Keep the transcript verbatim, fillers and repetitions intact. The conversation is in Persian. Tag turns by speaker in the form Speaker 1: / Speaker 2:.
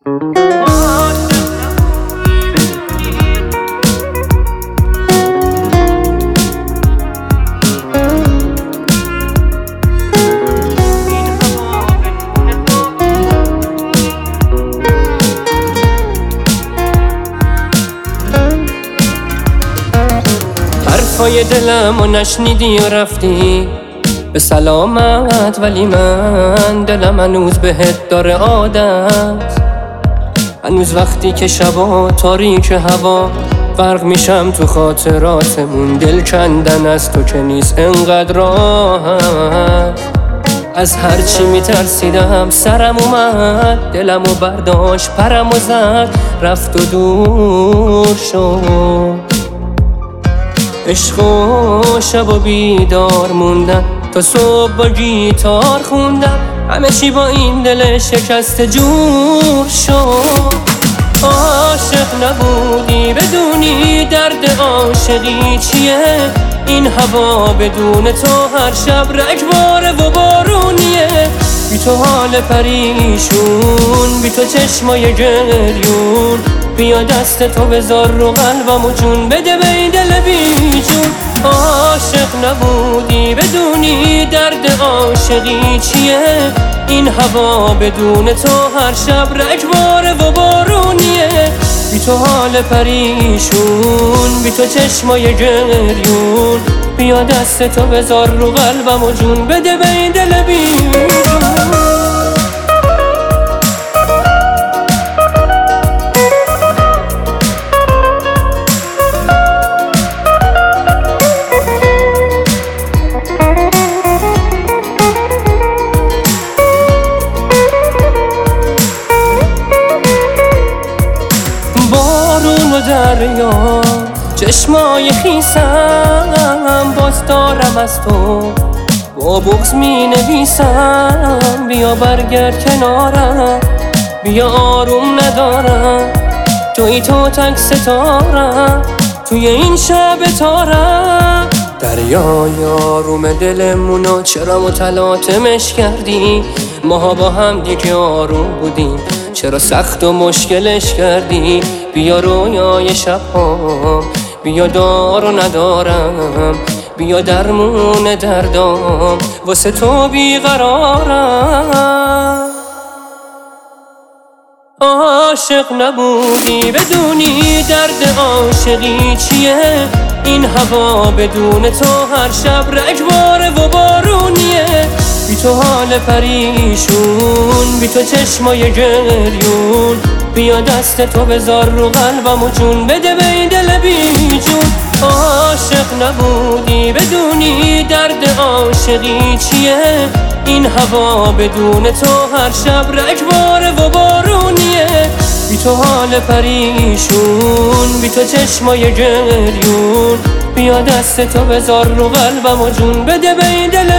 Speaker 1: حرفای دلم و نشنیدی و رفتی به سلامت، ولی من دلم هنوز بهت داره عادت. هنوز وقتی که شبا تاریک هوا غرق میشم تو خاطراتمون، دل کندن از تو که نیست انقدر راحت. از هرچی میترسیدم سرم اومد، دلمو برداشت پرمو زد، رفت و دور شد. عشق و شب و بیدار موندن، تا صبح با گیتار خوندن، همه چی با این دل شکسته جور شد. عاشق نبودی بدونی درد عاشقی چیه، این هوا بدون تو هر شب رگباره و بارونیه. بی تو حال پریشون، بی تو چشمای گریون، بیا دست تو بذار رو قلبم و جون بده به این دل بی جون. عاشق نبودی بدونی درد عاشقی چیه، این هوا بدون تو هر شب رگباره و بارونیه. بی تو حال پریشون، بی تو چشمای گریون، بیا دست تو بذار رو قلبم و جون بده به این دل بی جون. بارون و دریا چشمای خیسم، باز دارم از تو با بغض می نویسم. بیا برگرد کنارم، بیا آروم ندارم، توی تو تک ستارم توی این شب تارم. دریای آروم دلمونو چرا متلاطمش کردی، ماها با هم دیگه آروم بودیم چرا سخت و مشکلش کردی. بیا رویای شب‌ها، بیا دار و ندارم، بیا درمون دردام واسه تو بیقرارم. عاشق نبودی بدونی درد عاشقی چیه، این هوا بدون تو هر شب رگباره و بارونیه. بی تو حال پریشون، بی تو چشمای گریون، بیا دست تو بذار رو قلبم و جون بده به این دل بی جون. عاشق نبودی بدونی درد عاشقی چیه، این هوا بدون تو هر شب رگباره و بارونیه. بی تو حال پریشون، بی تو چشمای گریون، بیا دست تو بذار رو قلبم و جون بده به این دل